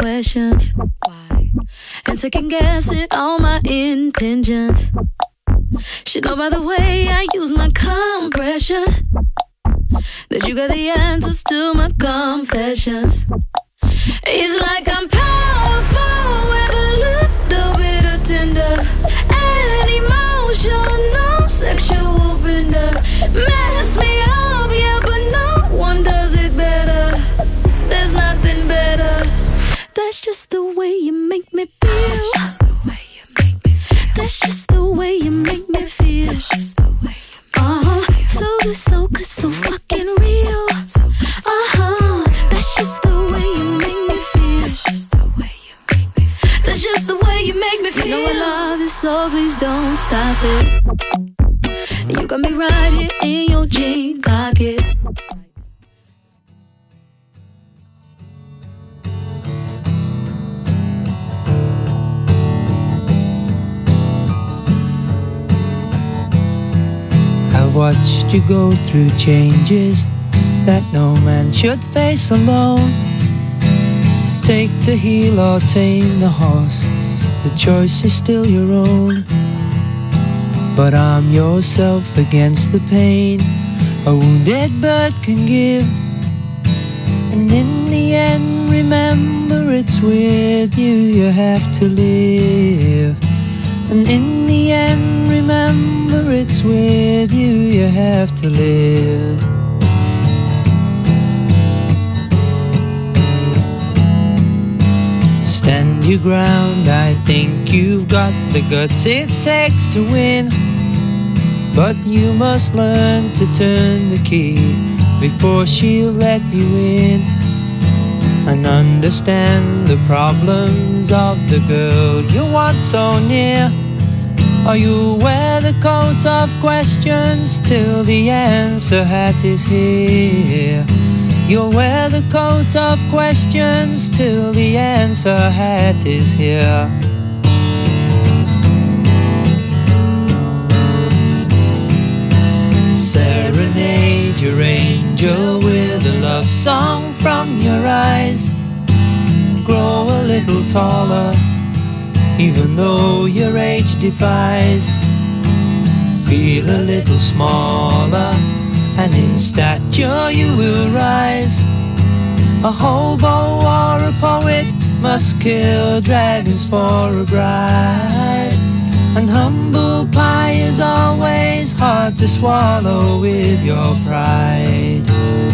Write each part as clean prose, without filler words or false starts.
questions. Why? And second guessing all my intentions. Should know by the way I use my compression that you got the answers to my confessions. It's like I'm powerful with a little bit of tender and emotional, sexual bender. Mess me up, yeah, but no one does it better. There's nothing better. That's just the way you make me feel. That's just the way you make me feel. That's just the way you make me feel. That's just the way you make me feel. So good, so good, so fucking real. That's just the way you make me feel. That's just the way you make me feel. That's just the way you make me feel. You know I love you, so please don't stop it. You got me right here in your jean pocket. I've watched you go through changes that no man should face alone. Take to heal or tame the horse, the choice is still your own. But arm yourself against the pain a wounded bird can give. And in the end, remember it's with you you have to live. And in the end, remember it's with you you have to live. Stand your ground, I think you've got the guts it takes to win. But you must learn to turn the key before she'll let you in. And understand the problems of the girl you want so near. Or you wear the coat of questions till the answer hat is here. You'll wear the coat of questions till the answer hat is here. Serenade your angel with a love song from your eyes. Grow a little taller, even though your age defies. Feel a little smaller, and in stature you will rise. A hobo or a poet must kill dragons for a bride. And humble pie is always hard to swallow with your pride.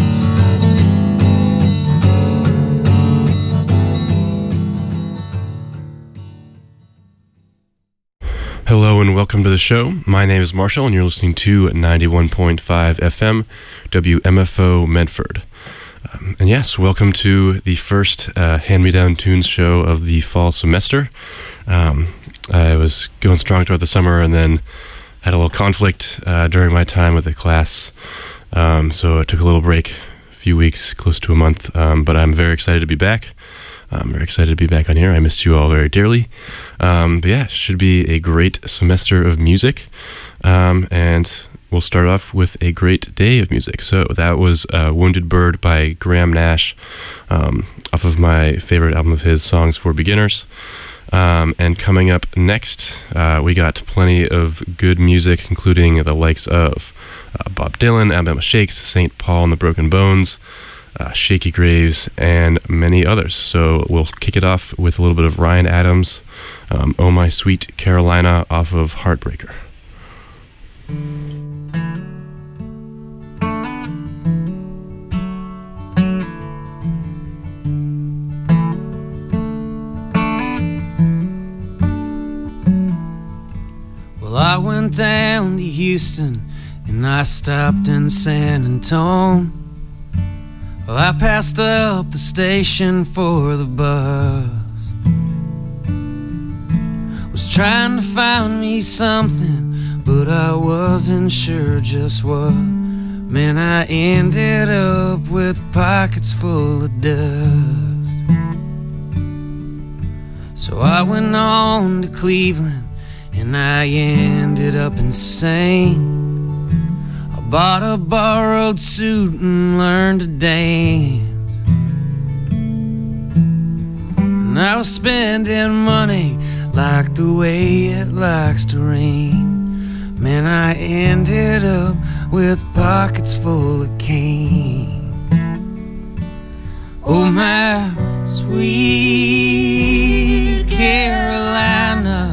Hello and welcome to the show. My name is Marshall and you're listening to 91.5 FM WMFO Medford. And yes, welcome to the first Hand-Me-Down Tunes show of the fall semester. I was going strong throughout the summer and then had a little conflict during my time with the class. So I took a little break, a few weeks, close to a month, but I'm very excited to be back. I'm very excited to be back on here. I missed you all very dearly. But yeah, it should be a great semester of music. And we'll start off with a great day of music. So that was Wounded Bird by Graham Nash, off of my favorite album of his, Songs for Beginners. And coming up next, we got plenty of good music, including the likes of Bob Dylan, Alabama Shakes, St. Paul and the Broken Bones, Shaky Graves, and many others. So we'll kick it off with a little bit of Ryan Adams, Oh My Sweet Carolina, off of Heartbreaker. Well, I went down to Houston and I stopped in San Antonio. Well, I passed up the station for the bus. Was trying to find me something, but I wasn't sure just what. Man, I ended up with pockets full of dust. So I went on to Cleveland and I ended up insane. Bought a borrowed suit and learned to dance. I was spending money like the way it likes to rain. Man, I ended up with pockets full of cane. Oh, my sweet Carolina,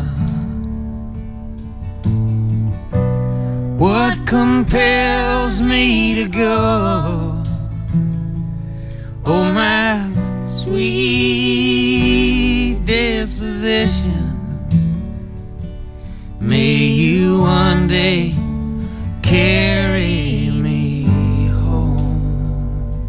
what compels me to go? Oh, my sweet disposition, may you one day carry me home.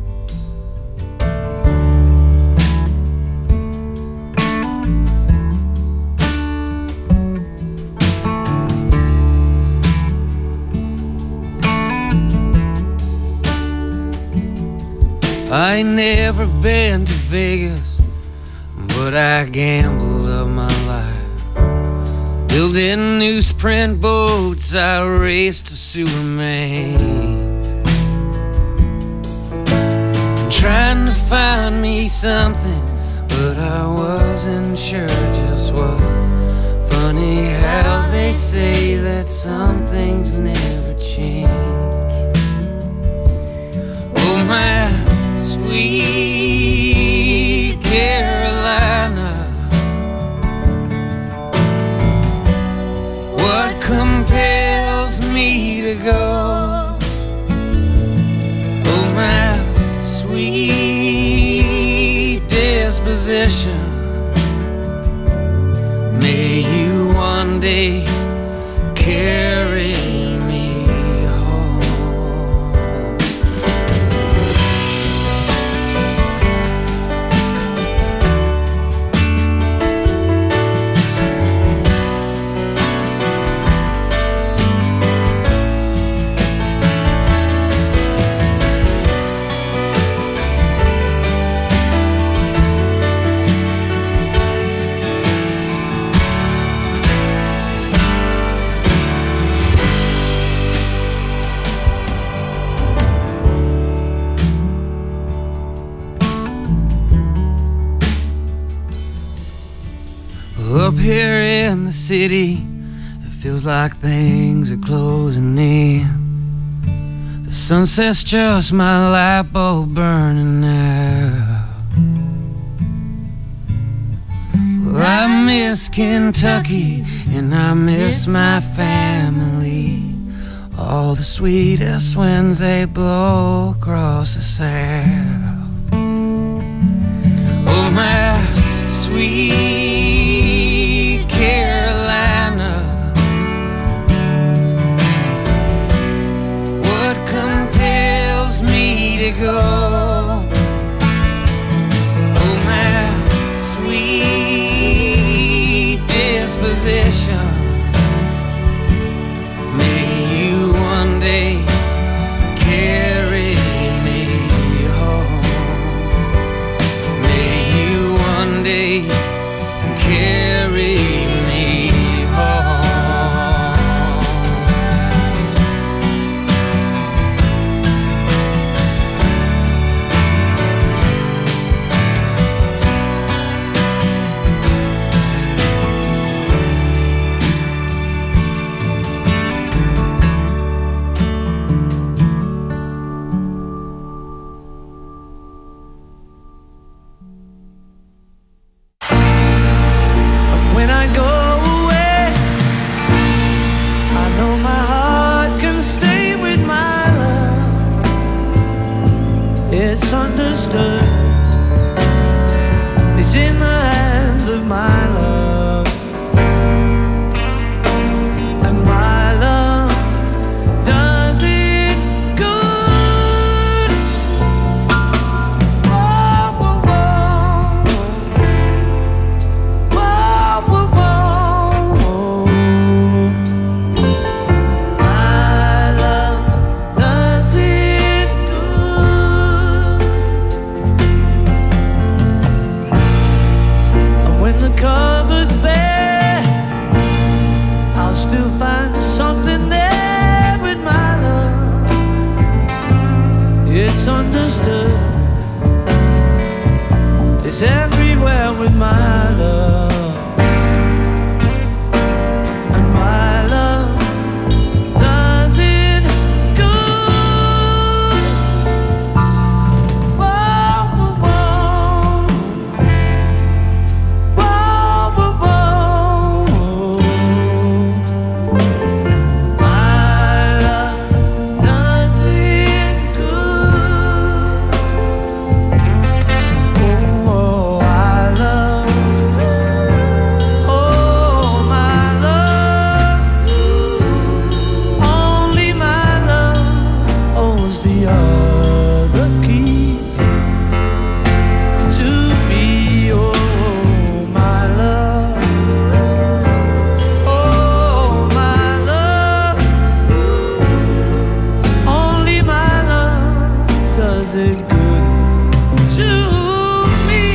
I ain't never been to Vegas, but I gambled up my life. Building newsprint boats, I raced to Superman. Trying to find me something, but I wasn't sure just what. Funny how they say that some things never change. Oh, my sweet Carolina, what compels me to go? Oh, my sweet disposition, may you one day carry me home. Up here in the city, it feels like things are closing in. The sunset's just my light bulb burning out. Well, I miss Kentucky and I miss my family. All the sweetest winds they blow across the south. Oh, my sweet Carolina, what compels me to go? Oh, my sweet disposition, may you one day carry me home. May you one day carry me home. When I go away, I know my heart can stay with my love. It's understood, it's in the hands of my love. And my love does it good. Whoa, whoa, whoa. Whoa, whoa, whoa. My love does it good. And when the cupboard's bare, I'll still find something there with my love. It's understood, it's every everywhere with my love. And my love does it good. Whoa, whoa, whoa. Whoa, whoa, whoa. My love does it good. Oh, I love. Oh, my love. Only my love holds the other key to me. Oh, my love. Oh, my love. Only my love does it good to me.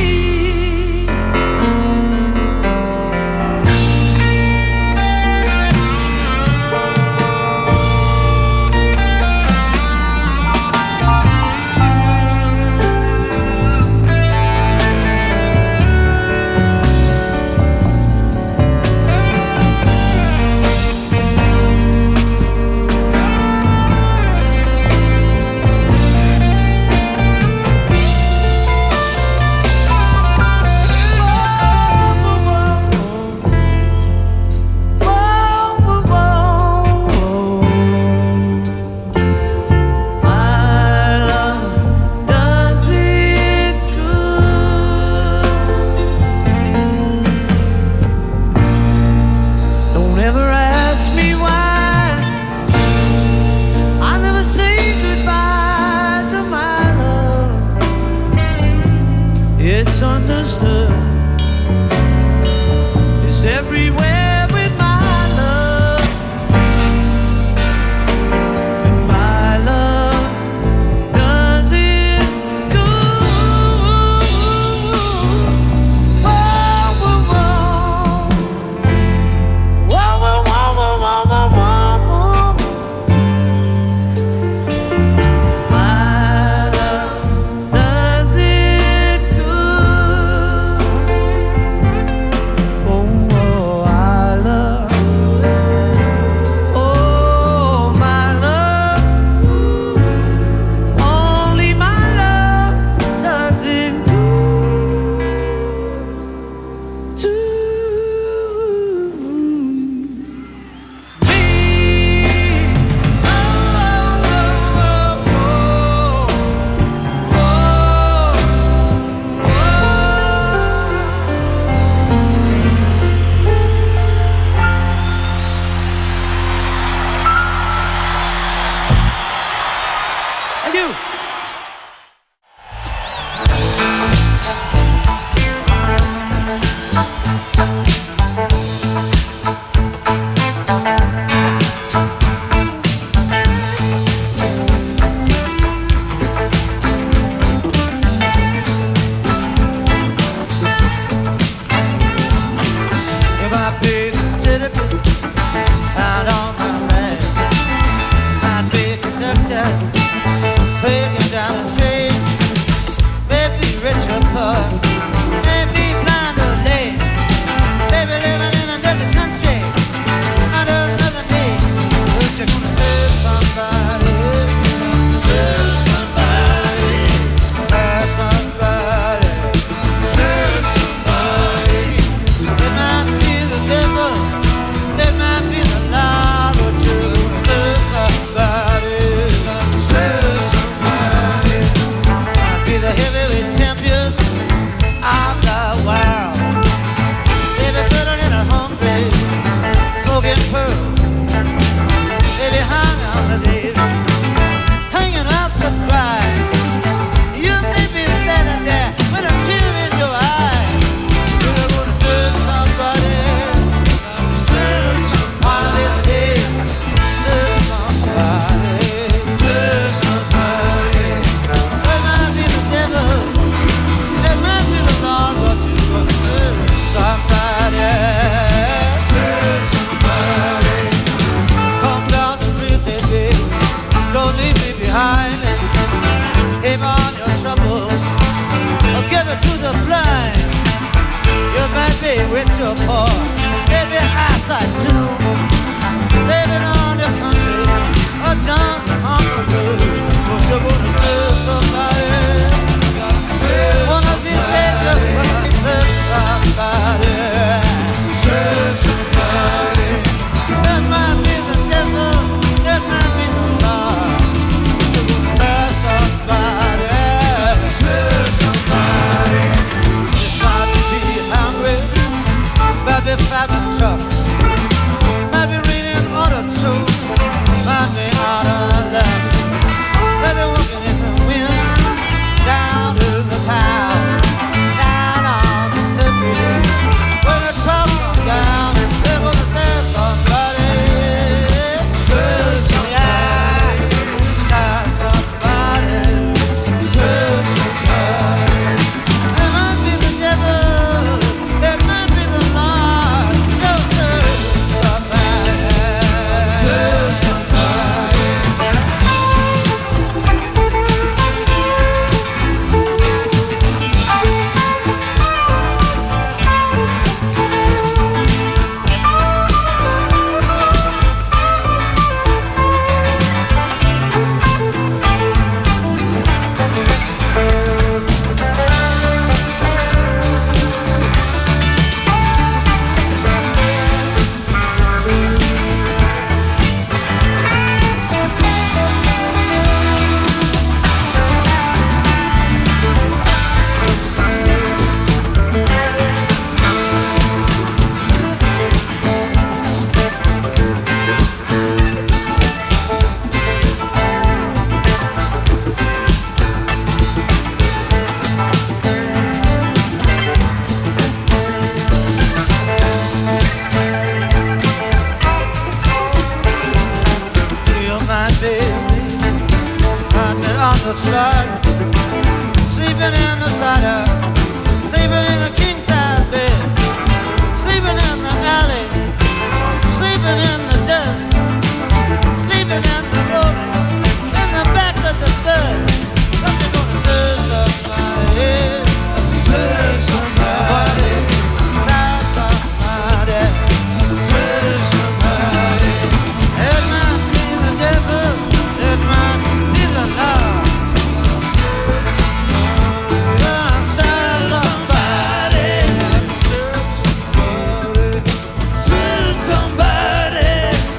My love does it good. Don't ever ask me why I never say goodbye to my love. It's understood. It's everywhere with my love. And my love does it good. Whoa, whoa, whoa. Whoa, whoa, whoa, whoa, whoa, whoa, whoa. My love does it good. Oh, I picture poor, maybe eyesight too. Living on your country, a jungle on the road. But you're gonna serve somebody. One of these days you're gonna serve somebody. Serve somebody. That might be the devil, that might be the Lord. You're gonna serve somebody. Serve somebody. You might be hungry, might be fat and tough, might be reading on a tube, might be out of love, might be walking in the wind, down to the town, down on the city. When the truck comes down, they're gonna serve somebody. Serve somebody. Serve somebody. Serve somebody. It might be the devil, it might be the Lord. You'll serve somebody. Serve somebody. You might be on the slide, sleeping in the cider, sleeping in a king size bed, sleeping in the alley, sleeping in the dust, sleeping in the road, in the back of the bus. But you're gonna serve somebody. Serve somebody. Serve somebody. Serve somebody. It might be the devil, it might be the Lord. Gonna serve somebody. Serve somebody.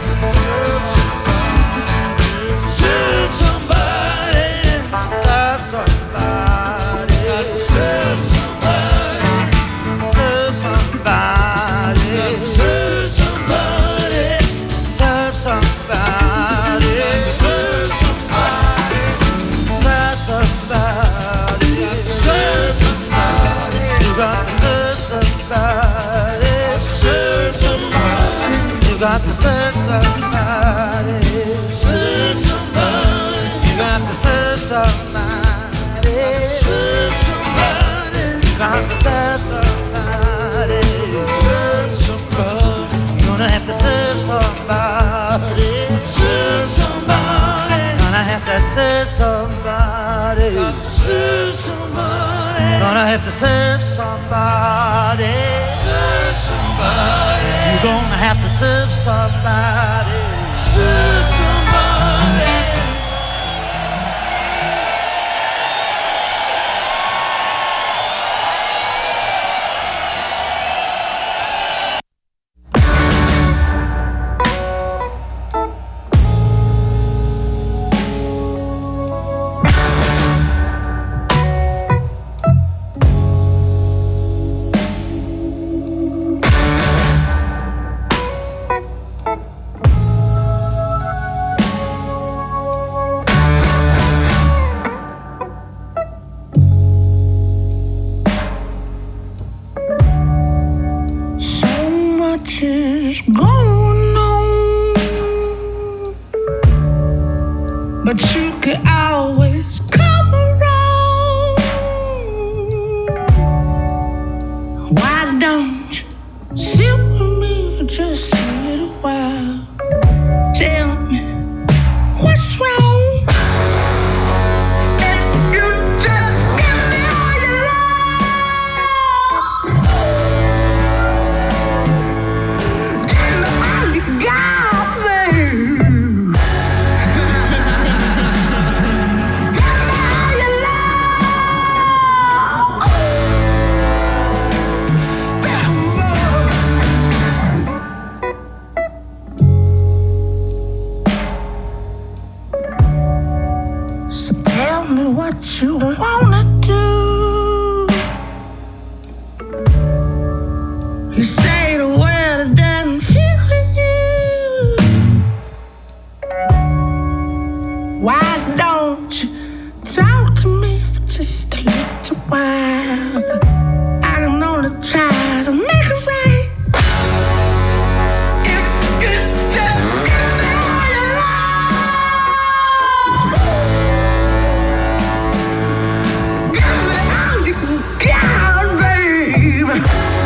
Serve somebody. Serve somebody. Serve somebody. Serve somebody. Serve somebody. Serve somebody. Serve somebody. Serve somebody. Serve somebody. You got to serve somebody. Serve somebody. You got to serve somebody. Serve somebody. You got to serve somebody. Serve somebody. You got to serve somebody. Serve somebody. You're gonna have to serve somebody. Serve somebody. Gonna have to serve somebody. Serve somebody. Gonna have to serve somebody. Serve somebody. You're gonna have to serve somebody. Serve somebody. is going on, but you could always come around. Why don't you sit with me for just a little while? Tell me what's wrong. you wanna do. You say the word it doesn't fit with you. Why don't you talk to me for just a little while? I can only try to make it right. If you just give me all your love, give me all you got, baby.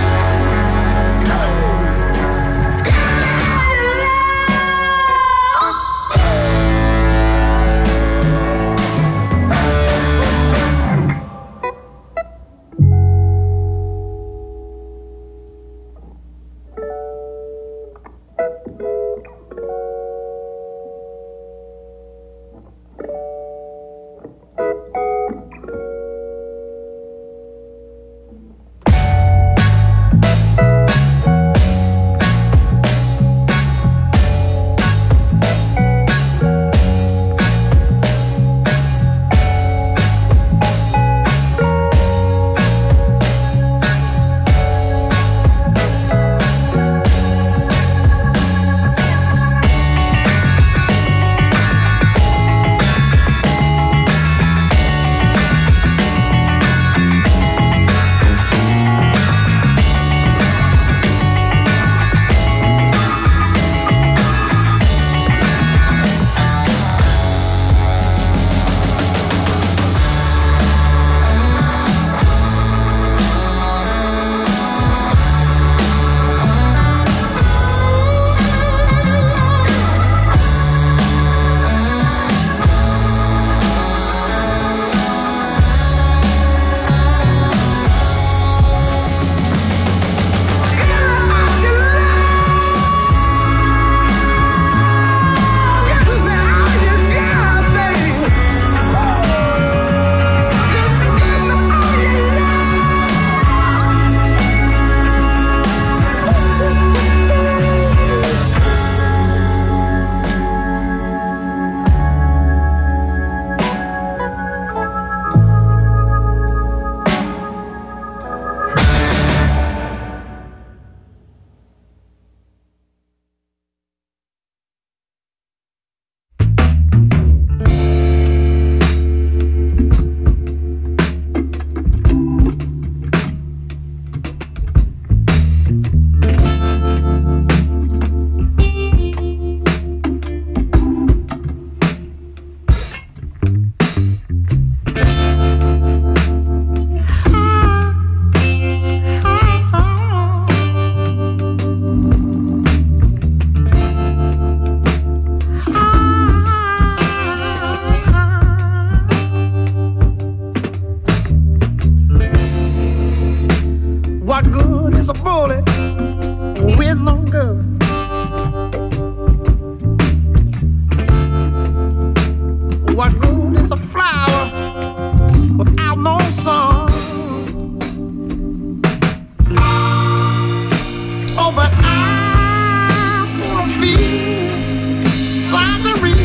What good is a bullet with no gun? What good is a flower without no sun? Oh, but I wanna feel something real.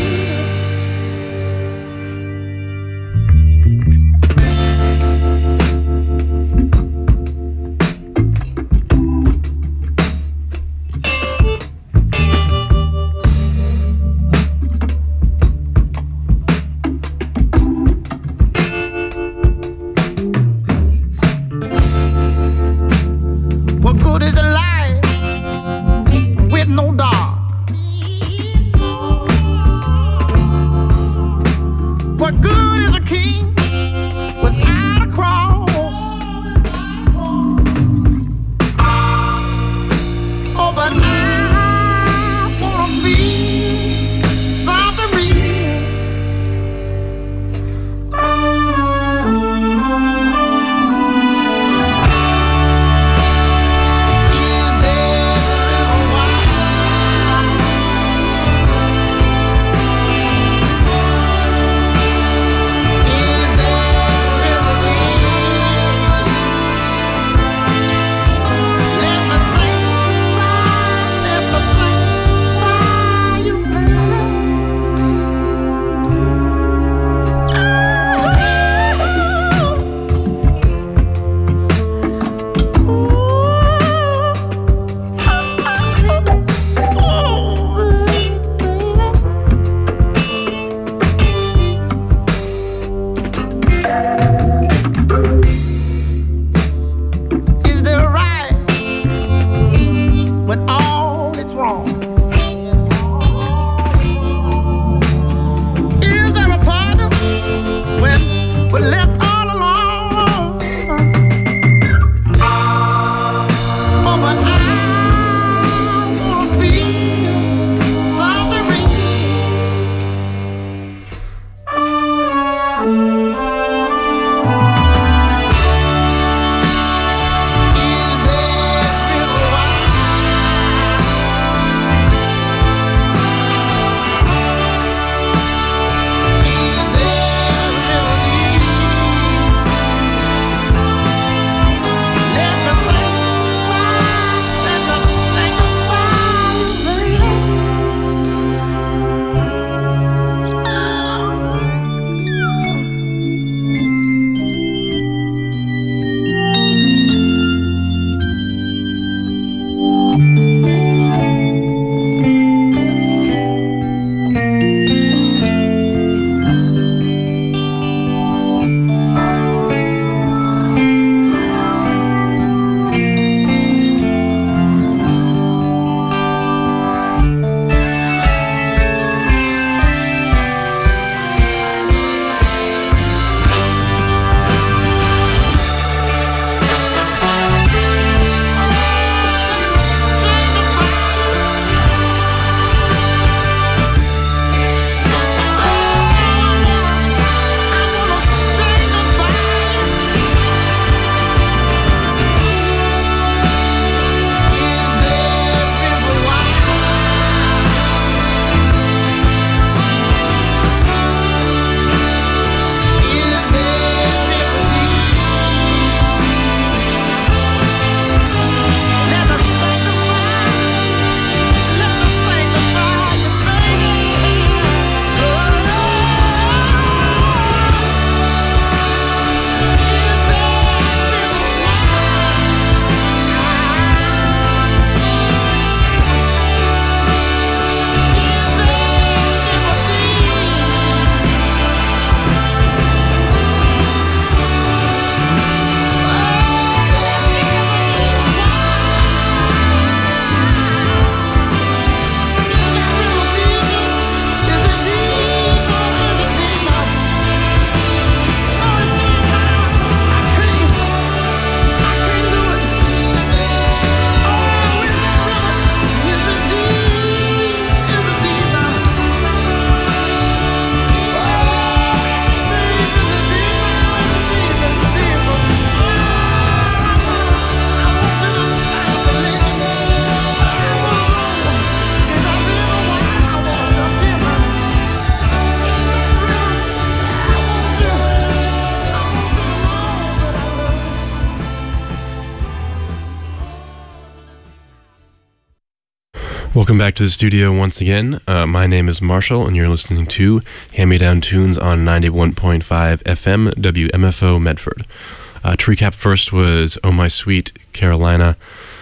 Welcome back to the studio once again. My name is Marshall, and you're listening to Hand-Me-Down Tunes on 91.5 FM WMFO Medford. To recap, first was Oh My Sweet Carolina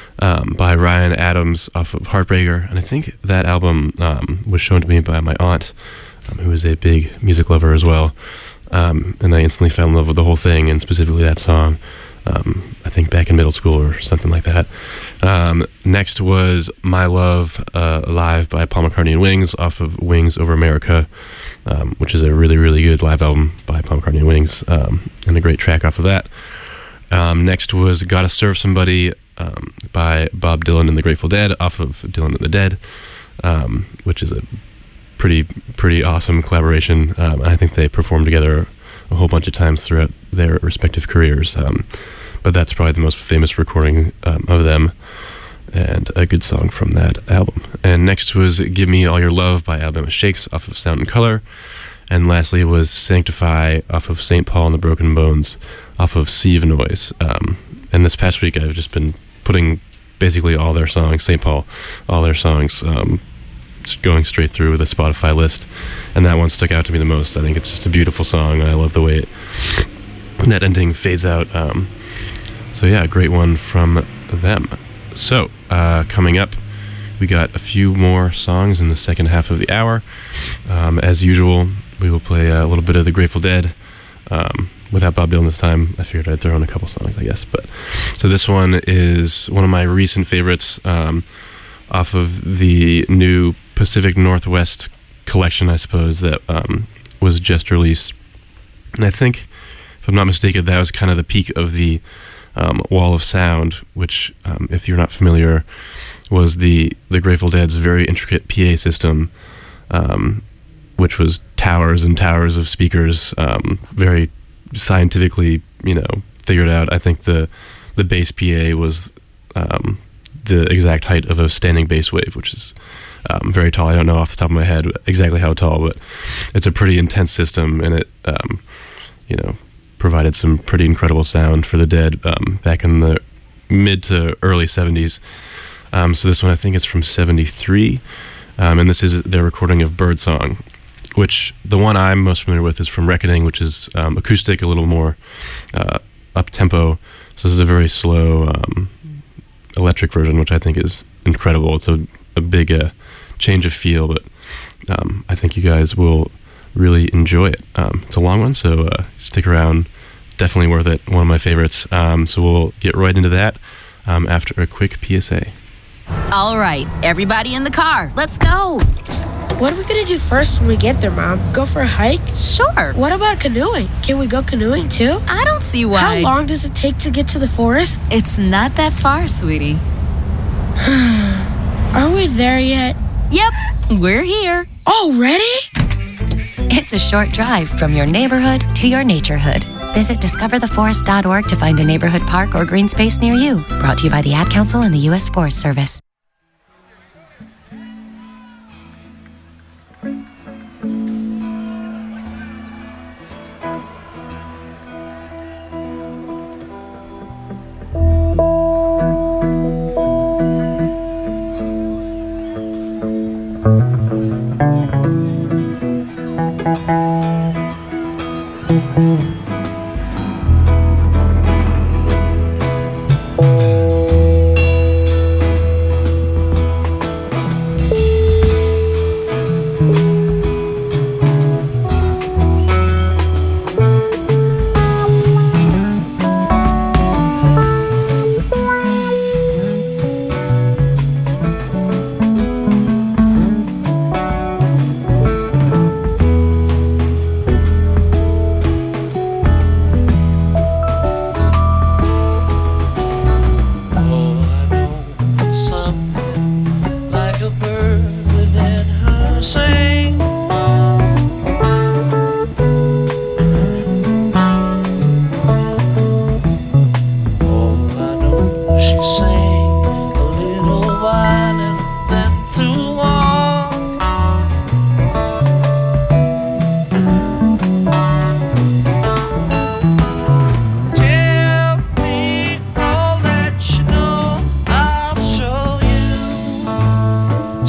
by Ryan Adams off of Heartbreaker, and I think that album was shown to me by my aunt, who is a big music lover as well, and I instantly fell in love with the whole thing, and specifically that song. I think back in middle school or something like that. Next was My Love Live by Paul McCartney and Wings off of Wings Over America, which is a really, really good live album by Paul McCartney and Wings, and a great track off of that. Next was Gotta Serve Somebody by Bob Dylan and the Grateful Dead off of Dylan and the Dead, which is a pretty awesome collaboration. I think they performed together a whole bunch of times throughout their respective careers, but that's probably the most famous recording of them, and a good song from that album. And next was Give Me All Your Love by Alabama Shakes off of Sound and Color, and lastly was Sanctify off of St. Paul and the Broken Bones off of Sea of Noise. And this past week I've just been putting basically all their songs, St. Paul, all their songs, going straight through the Spotify list, and that one stuck out to me the most. I think it's just a beautiful song, and I love the way that ending fades out. So yeah, a great one from them. So coming up, we got a few more songs in the second half of the hour. As usual, we will play a little bit of the Grateful Dead. Without Bob Dylan this time, I figured I'd throw in a couple songs, I guess. But so this one is one of my recent favorites, off of the new Pacific Northwest collection, I suppose, that was just released. And I think, if I'm not mistaken, that was kind of the peak of the Wall of Sound, which, if you're not familiar, was the Grateful Dead's very intricate PA system, which was towers and towers of speakers, very scientifically, figured out. I think the bass PA was the exact height of a standing bass wave, which is very tall. I don't know off the top of my head exactly how tall, but it's a pretty intense system, and it provided some pretty incredible sound for the Dead back in the mid to early 70s. So this one, I think, is from 73, and this is their recording of Birdsong, which the one I'm most familiar with is from Reckoning, which is acoustic, a little more up-tempo. So this is a very slow electric version, which I think is incredible. It's a big change of feel, but I think you guys will really enjoy it. It's a long one, so stick around. Definitely worth it. One of my favorites. So we'll get right into that after a quick PSA. All right, everybody in the car, let's go. What are we gonna do first when we get there, Mom? Go for a hike? Sure. What about canoeing? Can we go canoeing too? I don't see why. How long does it take to get to the forest? It's not that far, sweetie. Are we there yet? Yep, we're here. Already? It's a short drive from your neighborhood to your naturehood. Visit discovertheforest.org to find a neighborhood park or green space near you. Brought to you by the Ad Council and the U.S. Forest Service.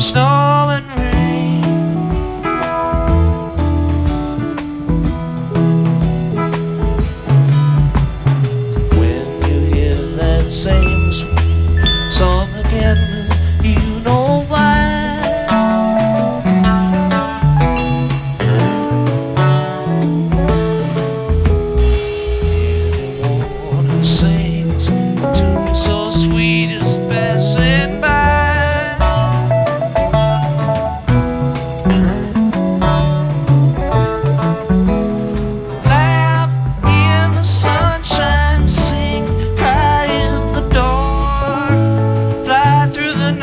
snow and rain. When you hear that same song again, you know why. Anyone who sings a tune so sweet is passing by. Laugh in the sunshine, sing, cry in the dark, fly through the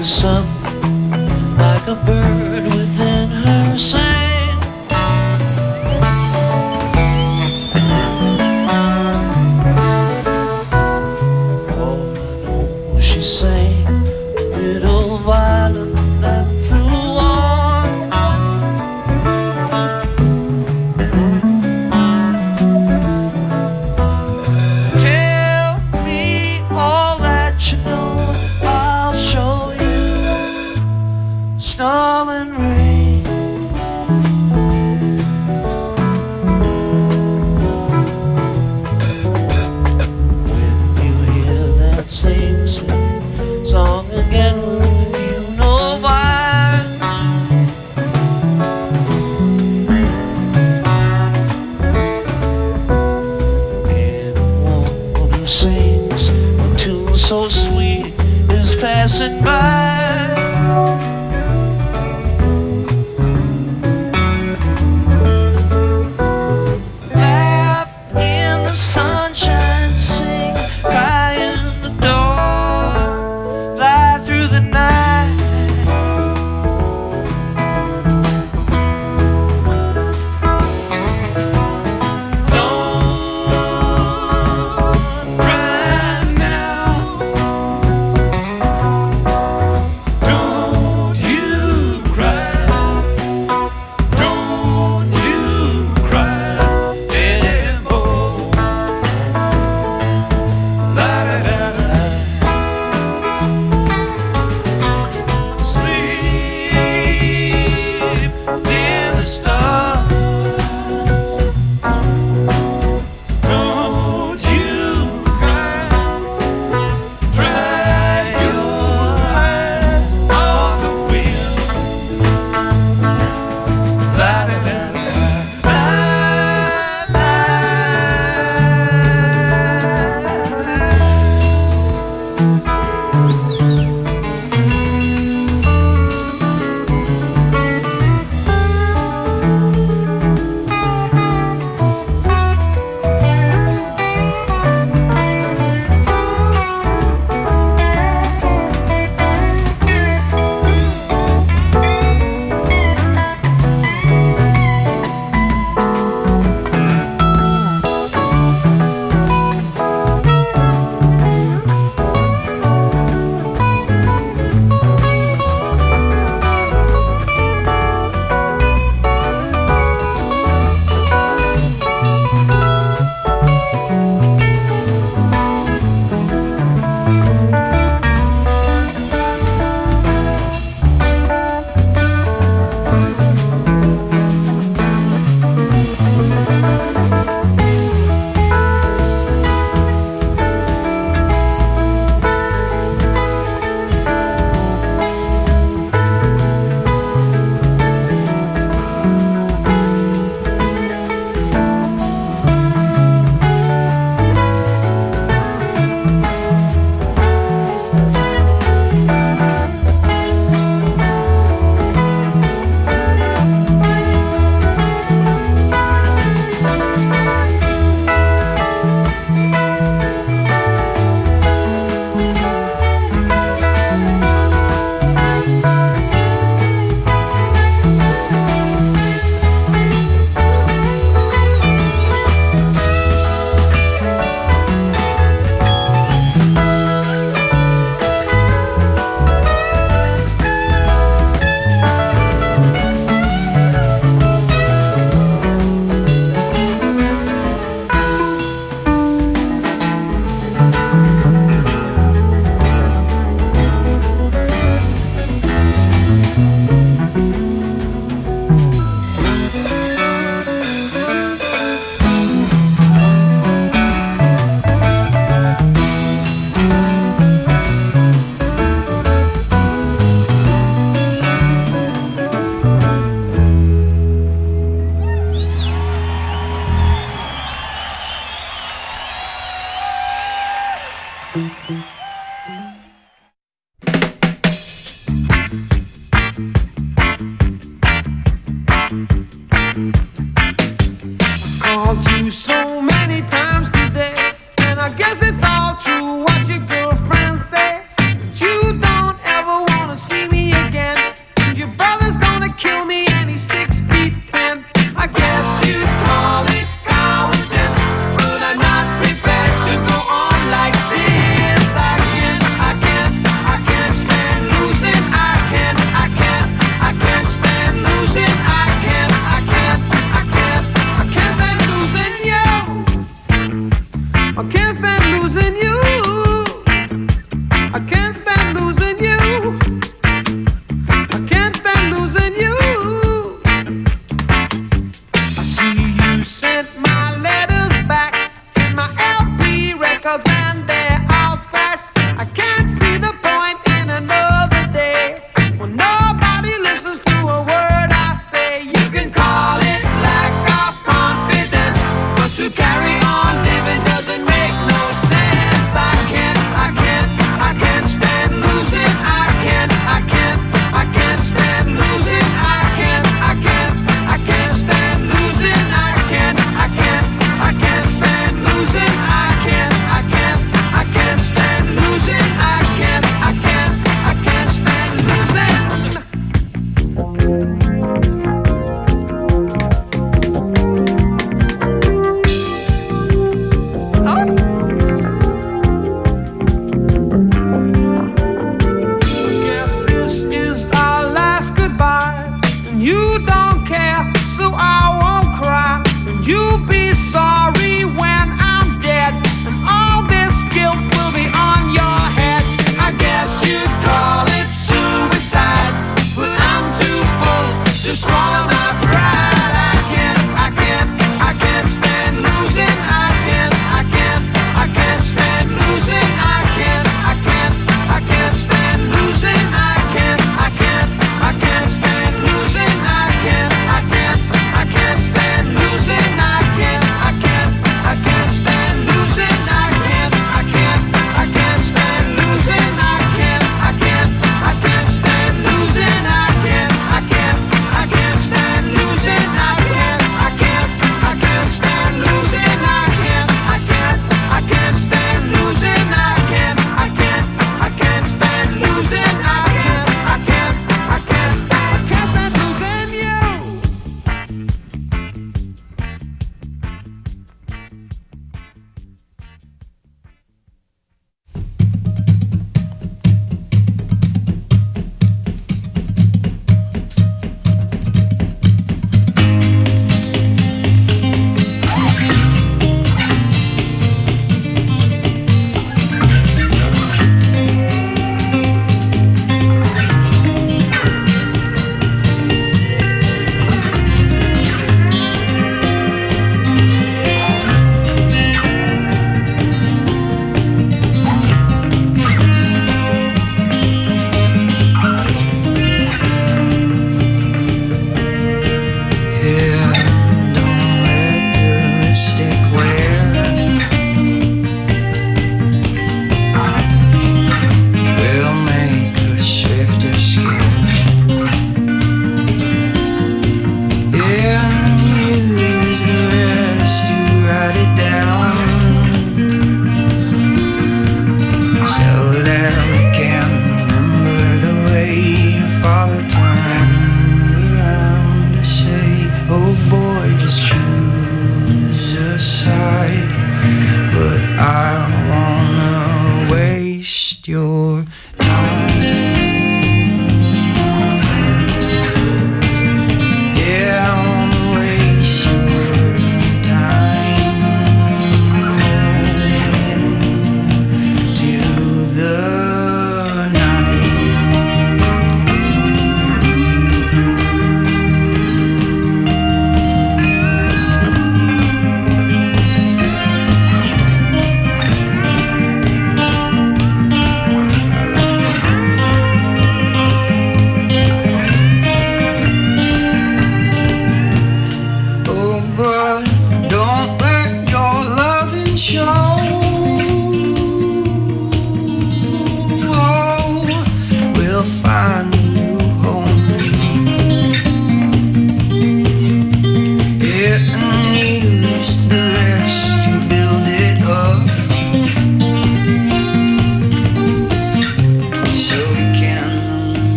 is something like a bird within her sang. Oh, no, she sang a little violin that flew on. Tell me all that you know, I'll show you. Storm and rain. When you hear that same sweet song again, will you know why? Anyone who sings a tune so sweet is passing by. Laugh in the sunshine, sing, cry in the dawn, fly through the night. Don't cry now. Don't losing you. I can't stand losing you. I see you sent my letters back in my LP records and they're all scratched. I can't see the point in another day when nobody listens to a word I say. You can call it lack of confidence, but to carry on living doesn't make no sense. I can't stand losing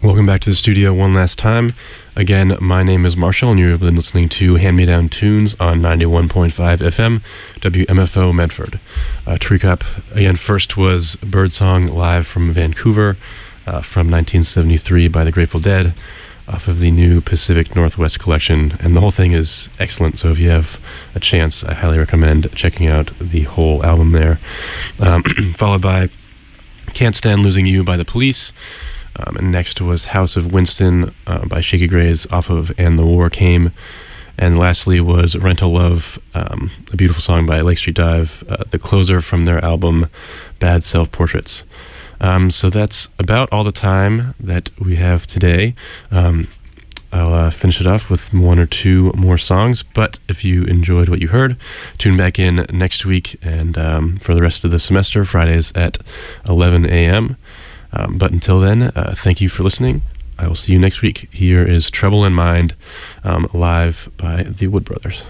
Welcome back to the studio one last time. Again, my name is Marshall, and you've been listening to Hand Me Down Tunes on 91.5 FM, WMFO Medford. To recap, again, first was Birdsong live from Vancouver from 1973 by the Grateful Dead off of the new Pacific Northwest collection, and the whole thing is excellent, so if you have a chance, I highly recommend checking out the whole album there. Followed by Can't Stand Losing You by The Police. And next was House of Winston by Shaky Grays off of And the War Came. And lastly was Rental Love, a beautiful song by Lake Street Dive, the closer from their album Bad Self-Portraits. So that's about all the time that we have today. I'll finish it off with one or two more songs, but if you enjoyed what you heard, tune back in next week and for the rest of the semester, Fridays at 11 a.m. But until then, thank you for listening. I will see you next week. Here is Trouble in Mind, live by the Wood Brothers.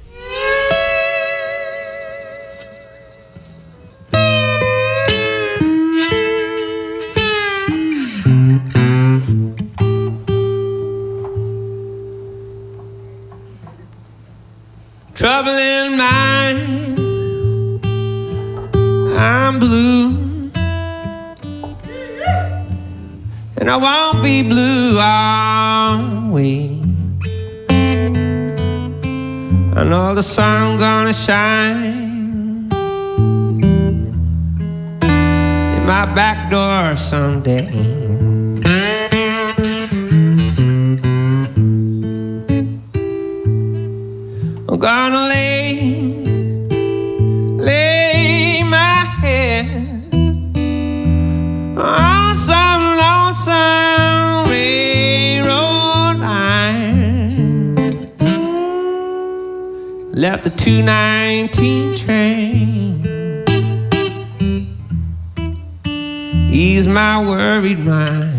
Trouble in mind, I'm blue. And I won't be blue always. I know the sun gonna shine in my back door someday. I'm gonna lay my head on some lonesome railroad line. Left the 219 train, ease my worried mind.